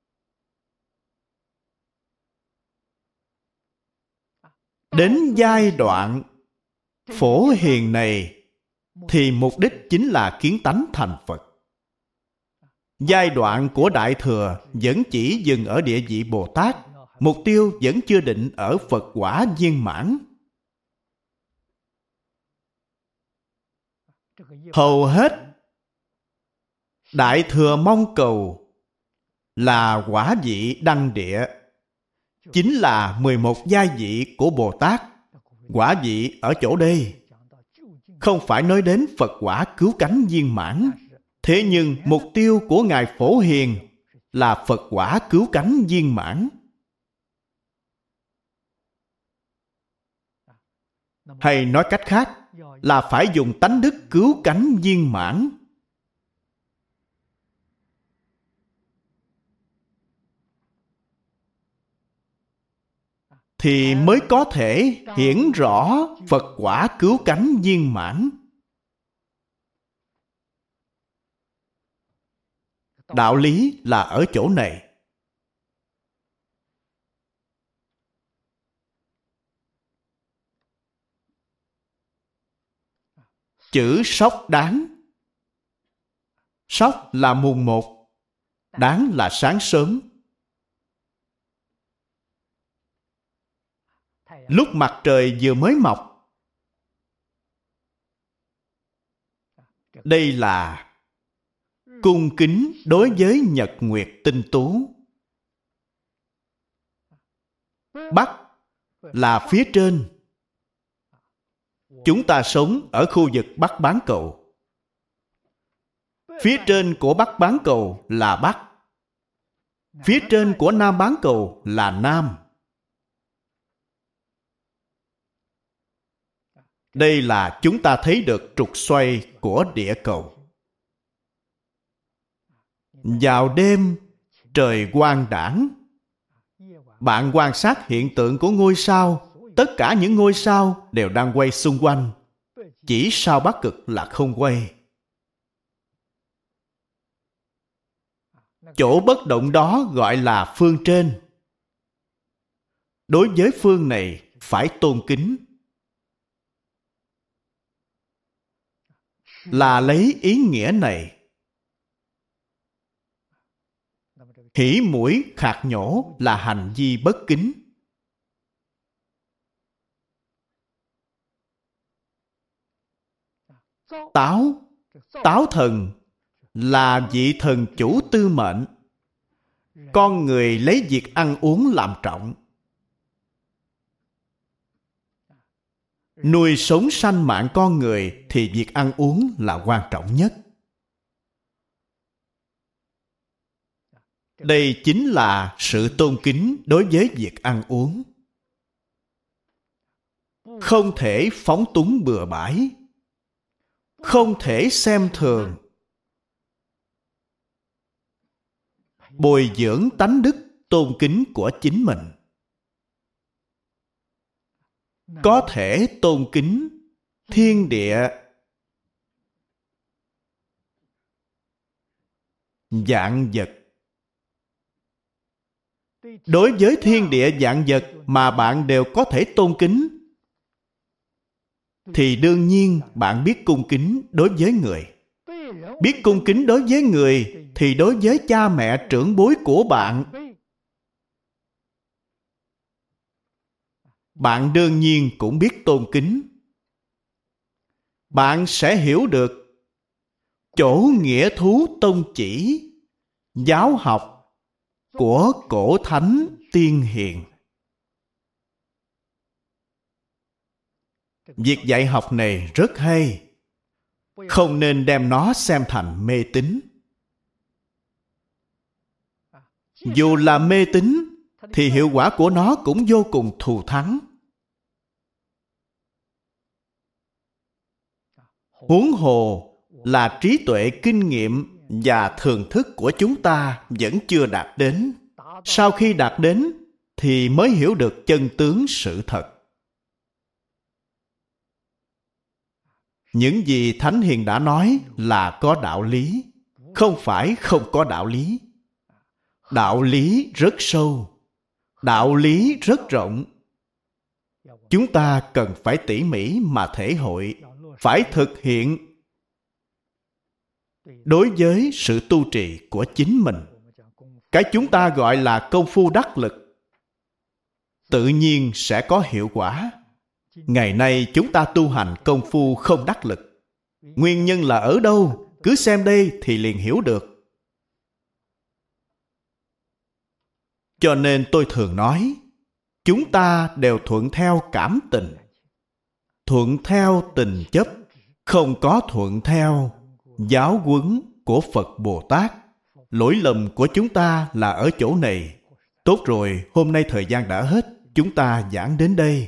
Đến giai đoạn Phổ Hiền này thì mục đích chính là kiến tánh thành Phật. Giai đoạn của Đại Thừa vẫn chỉ dừng ở địa vị Bồ Tát, mục tiêu vẫn chưa định ở Phật quả viên mãn. Hầu hết Đại Thừa mong cầu là quả vị đăng địa, chính là mười một giai vị của Bồ Tát. Quả vị ở chỗ đây không phải nói đến Phật quả cứu cánh viên mãn. Thế nhưng mục tiêu của Ngài Phổ Hiền là Phật quả cứu cánh viên mãn. Hay nói cách khác là phải dùng tánh đức cứu cánh viên mãn. thì mới có thể hiển rõ Phật quả cứu cánh viên mãn. Đạo lý là ở chỗ này. Chữ sóc đáng. Sóc là mùng một, đáng là sáng sớm. Lúc mặt trời vừa mới mọc. Đây là cung kính đối với nhật nguyệt tinh tú. Bắc là phía trên. Chúng ta sống ở khu vực Bắc bán cầu. Phía trên của Bắc bán cầu là Bắc. Phía trên của Nam bán cầu là Nam. Đây là chúng ta thấy được trục xoay của địa cầu. Vào đêm, trời quang đãng, bạn quan sát hiện tượng của ngôi sao. Tất cả những ngôi sao đều đang quay xung quanh. Chỉ sao Bắc Cực là không quay. Chỗ bất động đó gọi là phương trên. Đối với phương này phải tôn kính. Là lấy ý nghĩa này. Hỉ mũi khạc nhổ là hành vi bất kính. Táo, táo thần là vị thần chủ tư mệnh. Con người lấy việc ăn uống làm trọng. Nuôi sống sanh mạng con người thì việc ăn uống là quan trọng nhất. Đây chính là sự tôn kính đối với việc ăn uống. Không thể phóng túng bừa bãi. Không thể xem thường. Bồi dưỡng tánh đức tôn kính của chính mình. Có thể tôn kính thiên địa, vạn vật. Đối với thiên địa vạn vật mà bạn đều có thể tôn kính, thì đương nhiên bạn biết cung kính đối với người. Biết cung kính đối với người thì đối với cha mẹ trưởng bối của bạn, bạn đương nhiên cũng biết tôn kính. Bạn sẽ hiểu được chỗ nghĩa thú tông chỉ, giáo học của cổ thánh tiên hiền. Việc dạy học này rất hay. Không nên đem nó xem thành mê tín. Dù là mê tín, thì hiệu quả của nó cũng vô cùng thù thắng. Huống hồ là trí tuệ, kinh nghiệm và thường thức của chúng ta vẫn chưa đạt đến. Sau khi đạt đến, thì mới hiểu được chân tướng sự thật. Những gì Thánh Hiền đã nói là có đạo lý, không phải không có đạo lý. Đạo lý rất sâu, đạo lý rất rộng. Chúng ta cần phải tỉ mỉ mà thể hội, phải thực hiện đối với sự tu trì của chính mình. Cái chúng ta gọi là công phu đắc lực, tự nhiên sẽ có hiệu quả. Ngày nay chúng ta tu hành công phu không đắc lực. Nguyên nhân là ở đâu? Cứ xem đây thì liền hiểu được. Cho nên tôi thường nói, chúng ta đều thuận theo cảm tình, thuận theo tình chấp, không có thuận theo giáo huấn của Phật Bồ Tát. Lỗi lầm của chúng ta là ở chỗ này. Tốt rồi, hôm nay thời gian đã hết, chúng ta giảng đến đây.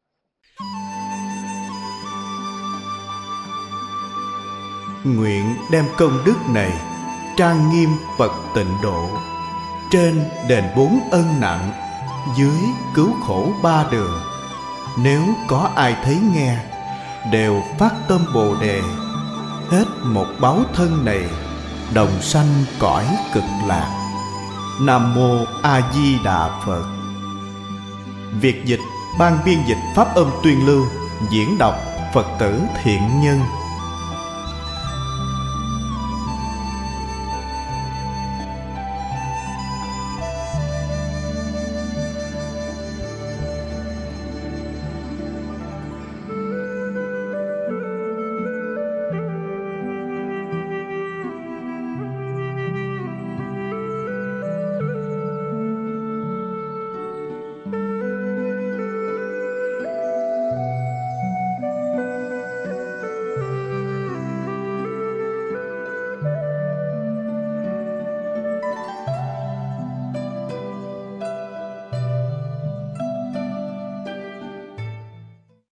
Nguyện đem công đức này trang nghiêm Phật tịnh độ, trên đền bốn ân nặng, dưới cứu khổ ba đường. Nếu có ai thấy nghe, đều phát tâm Bồ Đề, hết một báo thân này, đồng sanh cõi cực lạc. Nam Mô A Di Đà Phật. Việt dịch ban biên dịch pháp âm tuyên lưu, diễn đọc Phật tử Thiện Nhân.